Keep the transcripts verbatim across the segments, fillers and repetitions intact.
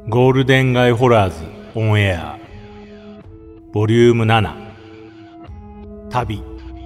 ゴールデン街ホラーズオンエアボリュームなな旅。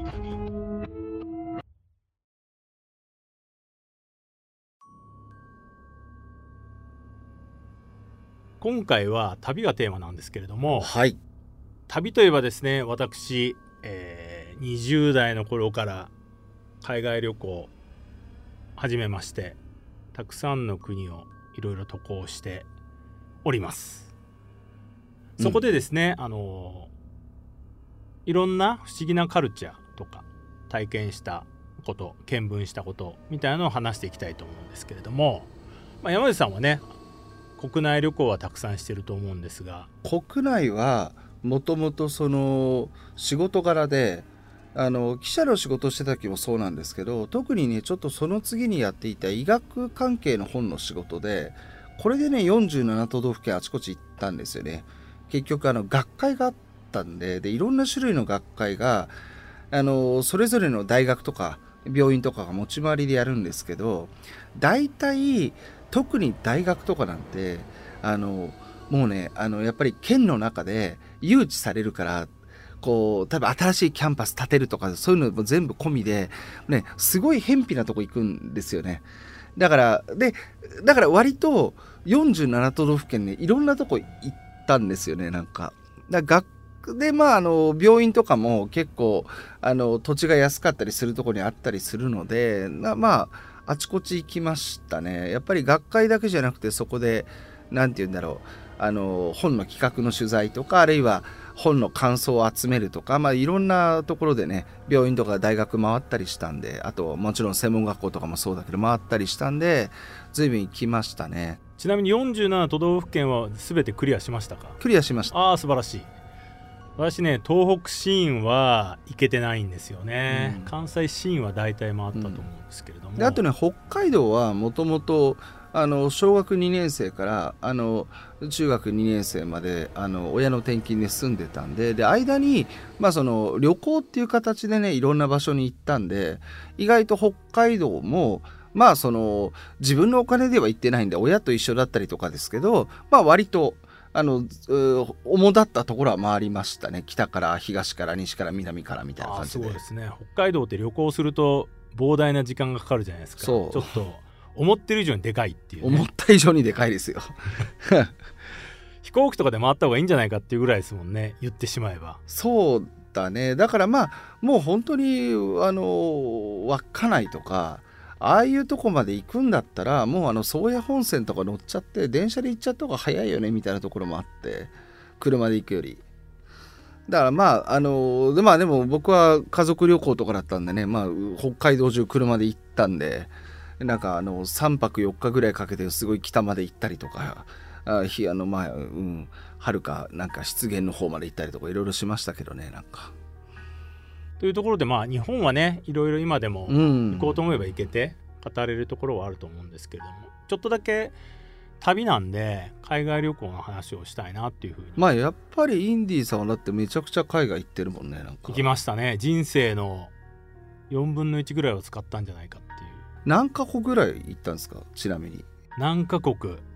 今回は旅がテーマなんですけれども、 はい、 旅といえばですね、私、えー、にじゅう代の頃から海外旅行始めまして、たくさんの国をいろいろ渡航しております。そこでですね、うん、あのいろんな不思議なカルチャーとか体験したこと、見聞したことみたいなのを話していきたいと思うんですけれども、まあ、山口さんはね、国内旅行はたくさんしてると思うんですが。 国内はもともとその仕事柄で、あの記者の仕事をしてた時もそうなんですけど、特にねちょっとその次にやっていた医学関係の本の仕事で、これでねよんじゅうなな都道府県あちこち行ったんですよね。結局あの学会があったんで、でいろんな種類の学会があのそれぞれの大学とか病院とかが持ち回りでやるんですけど、大体特に大学とかなんてあのもうねあのやっぱり県の中で誘致されるから、こう多分新しいキャンパス建てるとかそういうのも全部込みで、ね、すごい偏僻なとこ行くんですよね。だからでだから割とよんじゅうなな都道府県ねいろんなとこ行ったんですよね。なんかだから学でまああの病院とかも結構あの土地が安かったりするところにあったりするので、まああちこち行きましたね。やっぱり学会だけじゃなくて、そこでなんて言うんだろう、あの本の企画の取材とか、あるいは本の感想を集めるとか、まあいろんなところでね、病院とか大学回ったりしたんで、あともちろん専門学校とかもそうだけど回ったりしたんで、随分行きましたね。 ちなみによんじゅうなな都道府県は全てクリアしましたか？ クリアしました。 ああ、素晴らしい。私ね、東北シーンは行けてないんですよね、うん、関西シーンは大体回ったと思うんですけれども、うん、 であとね、北海道はもともとあの小学にねん生からあの中学にねん生まであの親の転勤で住んでたんで、で間に、まあ、その旅行っていう形でねいろんな場所に行ったんで、意外と北海道もまあその自分のお金では行ってないんで親と一緒だったりとかですけど、まあ割とあの主だったところは回りましたね。北から東から西から南からみたいな感じで。 そうですね、北海道って旅行すると膨大な時間がかかるじゃないですか。 そうちょっと思ってる以上にでかいっていう、ね、 思った以上にでかいですよ飛行機とかで回った方がいいんじゃないかっていうぐらいですもんね、言ってしまえば。 そうだね。だからまあもう本当にあの稚内とかああいうとこまで行くんだったら、もうあの宗谷本線とか乗っちゃって電車で行っちゃった方が早いよねみたいなところもあって、車で行くより。だからまああのでまあでも僕は家族旅行とかだったんでね、まあ北海道中車で行ったんで、なんかあのさんぱくよっかぐらいかけてすごい北まで行ったりとか、あひあのまあうんはるかなんか湿原の方まで行ったりとかいろいろしましたけどね。なんかというところで、まあ日本はねいろいろ今でも行こうと思えば行けて語れるところはあると思うんですけれども、ちょっとだけ旅なんで海外旅行の話をしたいなっていうふうに。 まあやっぱりインディーさんはだってめちゃくちゃ海外行ってるもんね。なんか行きましたね。人生のよんぶんのいちぐらいを使ったんじゃないかっていう。 何カ国ぐらい行ったんですか？ちなみに何カ国